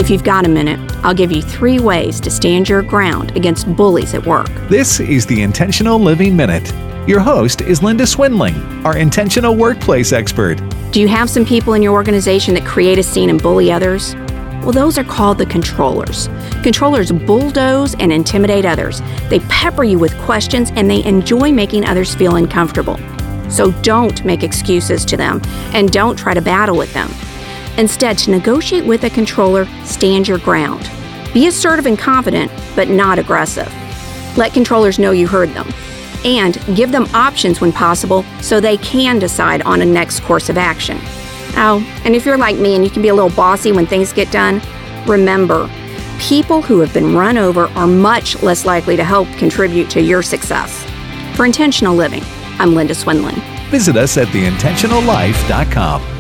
If you've got a minute, I'll give you 3 ways to stand your ground against bullies at work. This is the Intentional Living Minute. Your host is Linda Swindling, our intentional workplace expert. Do you have some people in your organization that create a scene and bully others? Well, those are called the controllers. Controllers bulldoze and intimidate others. They pepper you with questions and they enjoy making others feel uncomfortable. So don't make excuses to them and don't try to battle with them. Instead, to negotiate with a controller, stand your ground. Be assertive and confident, but not aggressive. Let controllers know you heard them. And give them options when possible so they can decide on a next course of action. Oh, and if you're like me and you can be a little bossy when things get done, remember, people who have been run over are much less likely to help contribute to your success. For Intentional Living, I'm Linda Swindling. Visit us at theintentionallife.com.